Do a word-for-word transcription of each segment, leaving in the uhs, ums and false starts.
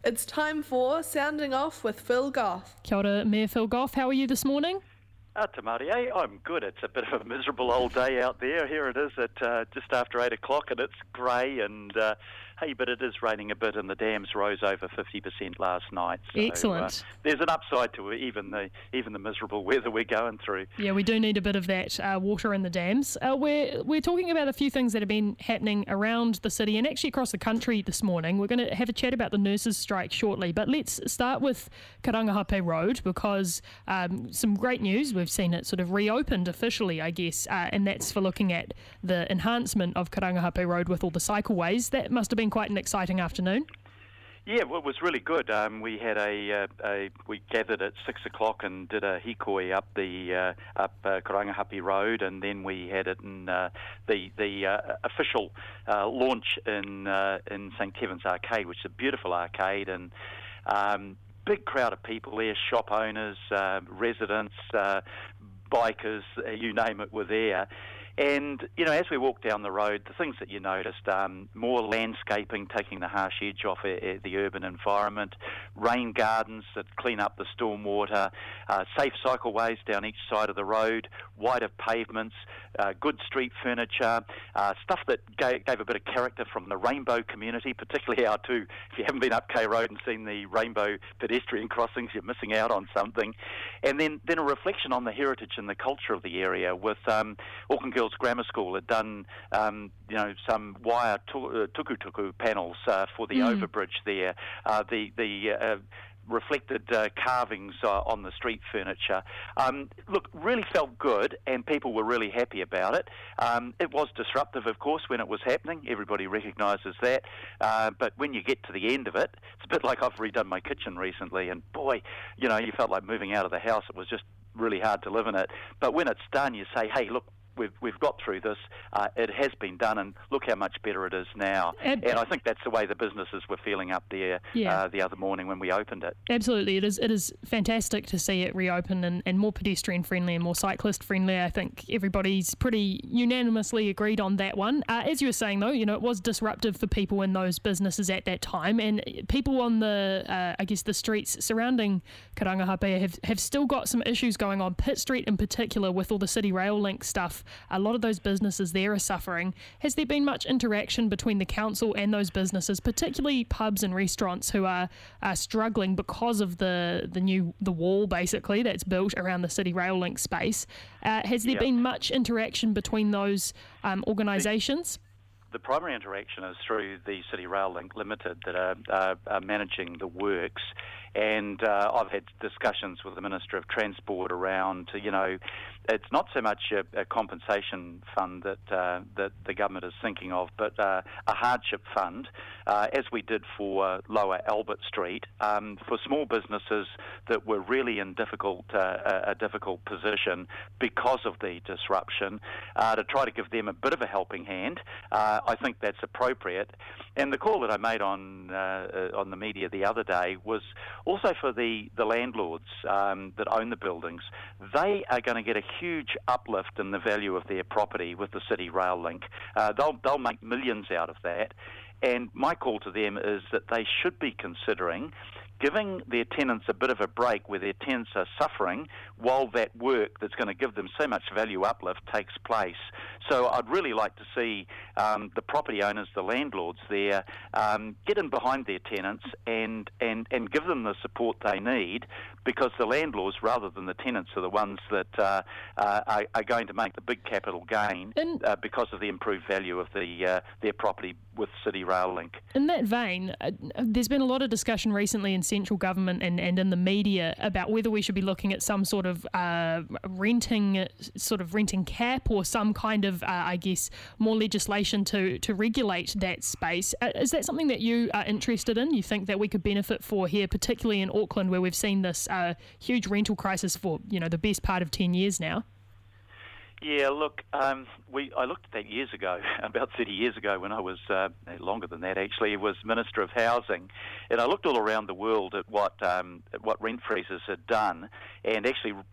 It's time for Sounding Off with Phil Goff. Kia ora, Mayor Phil Goff. How are you this morning? Uh, Te Māori, eh? I'm good. It's a bit of a miserable old day out there. Here it is at uh, just after eight o'clock and it's grey and, uh, hey, but it is raining a bit and the dams rose over fifty percent last night. So, Excellent. Uh, there's an upside to even the even the miserable weather we're going through. Yeah, we do need a bit of that uh, water in the dams. Uh, we're, we're talking about a few things that have been happening around the city and actually across the country this morning. We're going to have a chat about the nurses' strike shortly, but let's start with Karangahape Road because um, some great news. We've seen it sort of reopened officially, I guess, uh, and that's for looking at the enhancement of Karangahape Road with all the cycleways. That must have been quite an exciting afternoon. Yeah, well, it was really good. Um, we had a, uh, a we gathered at six o'clock and did a hikoi up the uh, up uh, Karangahape Road, and then we had it in uh, the the uh, official uh, launch in uh, in St Kevin's Arcade, which is a beautiful arcade, and um, big crowd of people there, shop owners, uh, residents, uh, bikers, uh, you name it, were there. And, you know, as we walked down the road, the things that you noticed, um, more landscaping, taking the harsh edge off uh, the urban environment, rain gardens that clean up the stormwater, uh, safe cycleways down each side of the road, wider pavements, uh, good street furniture, uh, stuff that gave, gave a bit of character from the rainbow community, particularly our two. If you haven't been up K Road and seen the rainbow pedestrian crossings, you're missing out on something. And then, then a reflection on the heritage and the culture of the area with um, Auckland Girls Grammar School had done, um, you know, some wire tu- uh, tuku-tuku panels uh, for the mm. overbridge there. Uh, the the uh, reflected uh, carvings uh, on the street furniture. Um, look, really felt good, and people were really happy about it. Um, it was disruptive, of course, when it was happening. Everybody recognises that. Uh, but when you get to the end of it, it's a bit like I've redone my kitchen recently, and boy, you know, you felt like moving out of the house. It was just really hard to live in it. But when it's done, you say, hey, look, We've we've got through this. Uh, it has been done, and look how much better it is now. Ab- and I think that's the way the businesses were feeling up there yeah. uh, the other morning when we opened it. Absolutely, it is. It is fantastic to see it reopen and, and more pedestrian friendly and more cyclist friendly. I think everybody's pretty unanimously agreed on that one. Uh, as you were saying, though, you know, it was disruptive for people in those businesses at that time, and people on the uh, I guess the streets surrounding Karangahape have have still got some issues going on. Pitt Street in particular, with all the City Rail Link stuff. A lot of those businesses there are suffering. Has there been much interaction between the council and those businesses, particularly pubs and restaurants who are, are struggling because of the, the new the wall basically that's built around the City Rail Link space? Uh, has there yep. been much interaction between those um, organisations? The primary interaction is through the City Rail Link Limited that are, uh, are managing the works. And uh, I've had discussions with the Minister of Transport around, you know, it's not so much a, a compensation fund that uh, that the government is thinking of, but uh, a hardship fund, uh, as we did for uh, Lower Albert Street, um, for small businesses that were really in difficult uh, a, a difficult position because of the disruption, uh, to try to give them a bit of a helping hand. Uh, I think that's appropriate. And the call that I made on uh, on the media the other day was also for the, the landlords um, that own the buildings. They are going to get a huge uplift in the value of their property with the City Rail Link. Uh, they'll, they'll make millions out of that. And my call to them is that they should be considering giving their tenants a bit of a break where their tenants are suffering while that work that's going to give them so much value uplift takes place. So I'd really like to see um, the property owners, the landlords there, um, get in behind their tenants and, and, and give them the support they need, because the landlords, rather than the tenants, are the ones that uh, uh, are, are going to make the big capital gain uh, because of the improved value of the uh, their property with City Rail Link. In that vein, uh, there's been a lot of discussion recently in central government and, and in the media about whether we should be looking at some sort of uh, renting sort of renting cap or some kind of, uh, I guess, more legislation to, to regulate that space. Uh, is that something that you are interested in? You think that we could benefit for here, particularly in Auckland, where we've seen this uh, huge rental crisis for, you know, the best part of ten years now? Yeah, look, um, we I looked at that years ago, about thirty years ago when I was, uh, longer than that actually, was Minister of Housing, and I looked all around the world at what um, at what rent freezes had done, and actually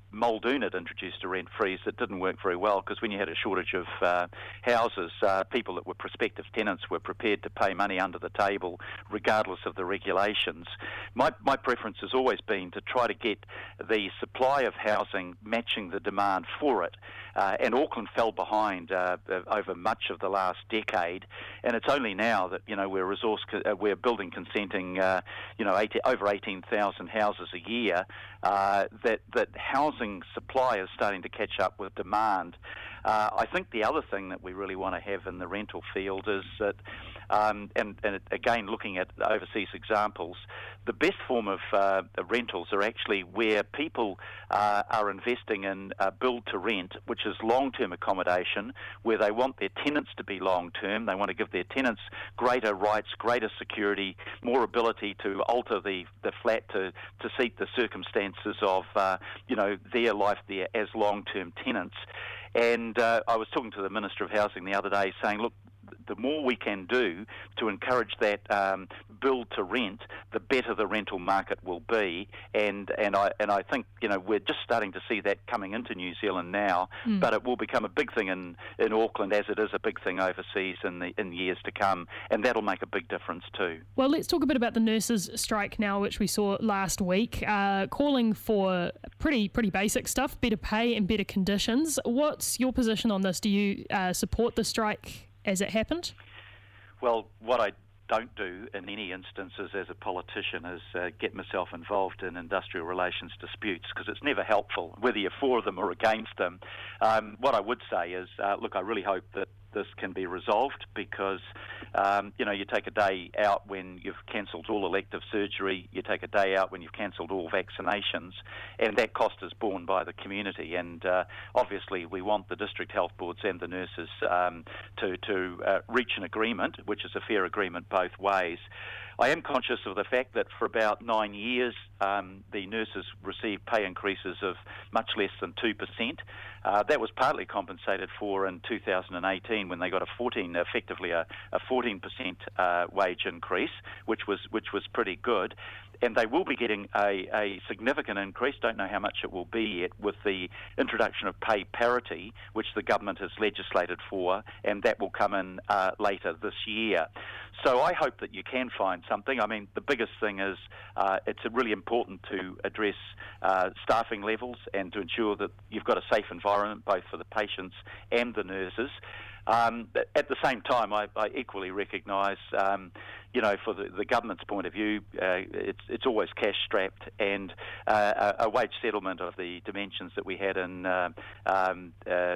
Muldoon had introduced a rent freeze that didn't work very well, because when you had a shortage of uh, houses, uh, people that were prospective tenants were prepared to pay money under the table regardless of the regulations. My, my preference has always been to try to get the supply of housing matching the demand for it. Uh, and Auckland fell behind uh, over much of the last decade, and it's only now that, you know, we're resource co- uh, we're building consenting, uh, you know, eighty, over eighteen thousand houses a year, uh, that that housing supply is starting to catch up with demand. Uh, I think the other thing that we really want to have in the rental field is that, um, and, and again, looking at overseas examples, the best form of uh, rentals are actually where people uh, are investing in uh, build-to-rent, which is long-term accommodation, where they want their tenants to be long-term. They want to give their tenants greater rights, greater security, more ability to alter the, the flat to, to suit the circumstances of, uh, you know, their life there as long-term tenants. And uh, I was talking to the Minister of Housing the other day saying, look, the more we can do to encourage that um, build to rent, the better the rental market will be. And and I and I think, you know, we're just starting to see that coming into New Zealand now, mm. but it will become a big thing in, in Auckland, as it is a big thing overseas in the in years to come, and that'll make a big difference too. Well, let's talk a bit about the nurses' strike now, which we saw last week, uh, calling for pretty pretty basic stuff, better pay and better conditions. What's your position on this? Do you uh, support the strike as it happened? Well, what I don't do in any instances as a politician is uh, get myself involved in industrial relations disputes, because it's never helpful, whether you're for them or against them. Um, what I would say is, uh, look, I really hope that this can be resolved, because, um, you know, you take a day out when you've cancelled all elective surgery, you take a day out when you've cancelled all vaccinations, and that cost is borne by the community. And uh, obviously we want the district health boards and the nurses um, to, to uh, reach an agreement, which is a fair agreement both ways. I am conscious of the fact that for about nine years um, the nurses received pay increases of much less than two percent. Uh, that was partly compensated for in two thousand eighteen when they got a fourteen, effectively a, a fourteen percent uh, wage increase, which was which was pretty good. And they will be getting a, a significant increase, don't know how much it will be yet, with the introduction of pay parity, which the government has legislated for, and that will come in uh, later this year. So I hope that you can find something. I mean, the biggest thing is uh, it's really important to address uh, staffing levels and to ensure that you've got a safe environment both for the patients and the nurses. Um, at the same time, I, I equally recognise, um, you know, for the, the government's point of view, uh, it's it's always cash-strapped, and uh, a, a wage settlement of the dimensions that we had in uh, um, uh,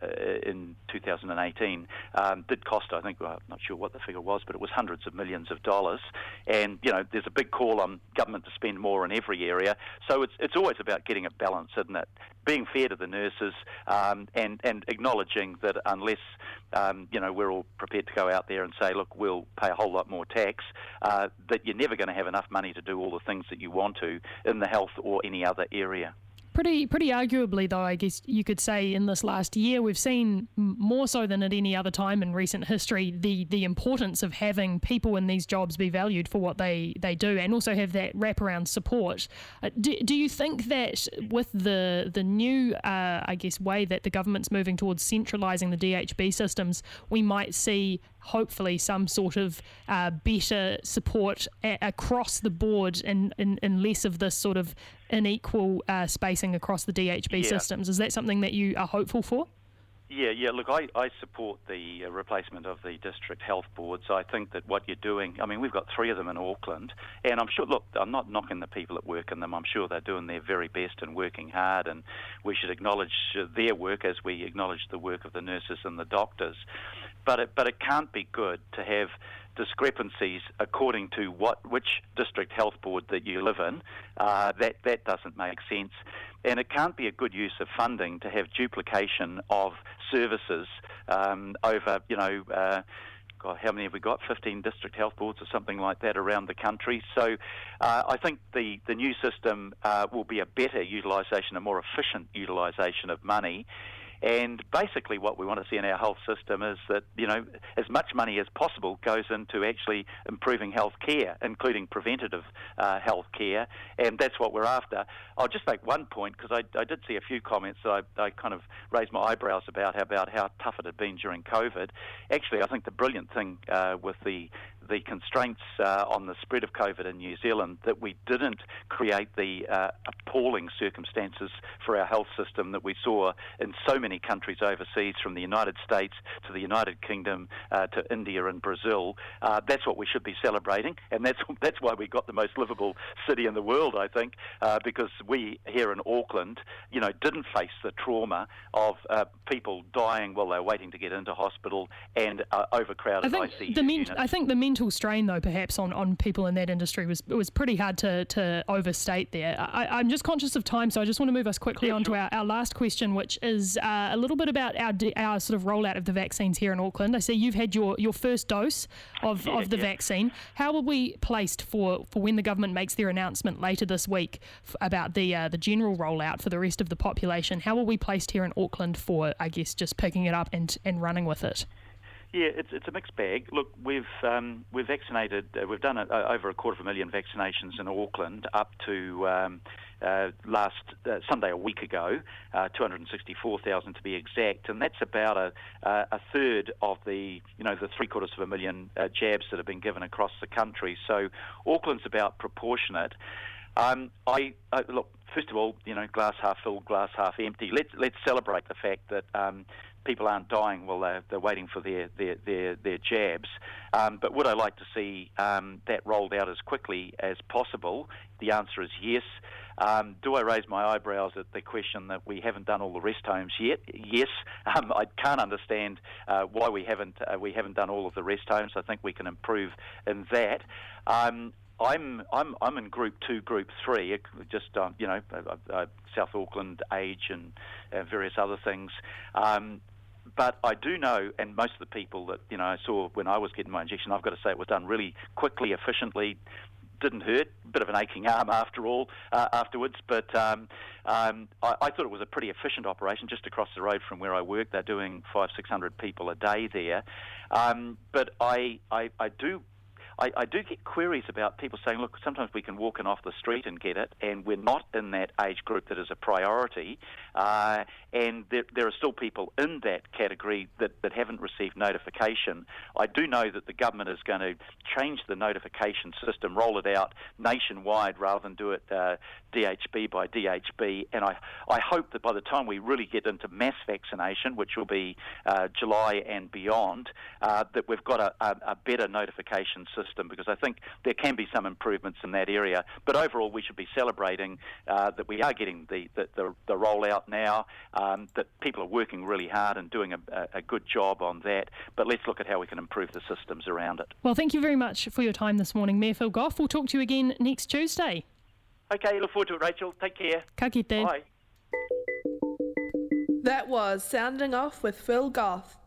in two thousand eighteen um, did cost, I think, well, I'm not sure what the figure was, but it was hundreds of millions of dollars. And, you know, there's a big call on government to spend more in every area. So it's it's always about getting a balance, isn't it? Being fair to the nurses um, and, and acknowledging that unless, um, you know, we're all prepared to go out there and say, look, we'll pay a whole lot more tax, uh, that you're never going to have enough money to do all the things that you want to in the health or any other area. Pretty pretty arguably, though, I guess you could say in this last year, we've seen more so than at any other time in recent history the, the importance of having people in these jobs be valued for what they, they do, and also have that wraparound support. Uh, do, do you think that with the the new, uh, I guess, way that the government's moving towards centralising the D H B systems, we might see hopefully some sort of uh, better support a- across the board and, and, and less of this sort of unequal uh, spacing across the D H B yeah. systems? Is that something that you are hopeful for? Yeah, yeah. Look, I, I support the uh, replacement of the district health boards. I think that what you're doing, I mean, we've got three of them in Auckland, and I'm sure, look, I'm not knocking the people that work in them. I'm sure they're doing their very best and working hard, and we should acknowledge uh, their work as we acknowledge the work of the nurses and the doctors. But it, but it can't be good to have discrepancies according to what which district health board that you live in. Uh, that that doesn't make sense, and it can't be a good use of funding to have duplication of services um, over, you know, uh, God, how many have we got? fifteen district health boards or something like that around the country. So uh, I think the, the new system uh, will be a better utilisation, a more efficient utilisation of money. And basically what we want to see in our health system is that, you know, as much money as possible goes into actually improving health care, including preventative uh, health care, and that's what we're after. I'll just make one point, because I, I did see a few comments that I, I kind of raised my eyebrows about, about how tough it had been during COVID. Actually, I think the brilliant thing uh, with the the constraints uh, on the spread of COVID in New Zealand, that we didn't create the uh, appalling circumstances for our health system that we saw in so many countries overseas, from the United States to the United Kingdom uh, to India and Brazil. Uh, that's what we should be celebrating, and that's that's why we got the most livable city in the world, I think, uh, because we here in Auckland, you know, didn't face the trauma of uh, people dying while they're waiting to get into hospital and uh, overcrowded I I think C U the men- units. I think the mental strain, though, perhaps on, on people in that industry was was pretty hard to, to overstate there. I, I'm just conscious of time, so I just want to move us quickly Yeah, on to sure. our, our last question, which is uh, a little bit about our our sort of rollout of the vaccines here in Auckland. I see you've had your, your first dose of, Yeah, of the yeah. vaccine. How are we placed for, for when the government makes their announcement later this week f- about the uh, the general rollout for the rest of the population? How are we placed here in Auckland for, I guess, just picking it up and, and running with it? Yeah, it's it's a mixed bag. Look, we've um, we've vaccinated. Uh, we've done a, uh, over a quarter of a million vaccinations in Auckland up to um, uh, last uh, Sunday a week ago, uh, two hundred sixty-four thousand to be exact, and that's about a uh, a third of the you know the three quarters of a million uh, jabs that have been given across the country. So Auckland's about proportionate. Um, I, I look. First of all, you know, glass half full, glass half empty. Let's let's celebrate the fact that um, people aren't dying while they're, they're waiting for their their their, their jabs. Um, but would I like to see um, that rolled out as quickly as possible? The answer is yes. Um, do I raise my eyebrows at the question that we haven't done all the rest homes yet? Yes. Um, I can't understand uh, why we haven't uh, we haven't done all of the rest homes. I think we can improve in that. Um, I'm I'm I'm in Group Two, Group Three. Just um, you know, uh, uh, South Auckland age and uh, various other things. Um, but I do know, and most of the people that you know I saw when I was getting my injection, I've got to say it was done really quickly, efficiently. Didn't hurt. Bit of an aching arm after all uh, afterwards, but um, um, I, I thought it was a pretty efficient operation just across the road from where I work. They're doing five, six hundred people a day there. Um, but I, I, I do. I, I do get queries about people saying, look, sometimes we can walk in off the street and get it, and we're not in that age group that is a priority, uh, and there, there are still people in that category that, that haven't received notification. I do know that the government is going to change the notification system, roll it out nationwide rather than do it uh, D H B by D H B, and I, I hope that by the time we really get into mass vaccination, which will be uh, July and beyond, uh, that we've got a, a, a better notification system. System, because I think there can be some improvements in that area. But overall, we should be celebrating uh, that we are getting the, the, the, the rollout now, um, that people are working really hard and doing a, a good job on that. But let's look at how we can improve the systems around it. Well, thank you very much for your time this morning, Mayor Phil Goff. We'll talk to you again next Tuesday. Okay, look forward to it, Rachel. Take care. Ka kite. Bye. That was Sounding Off with Phil Goff.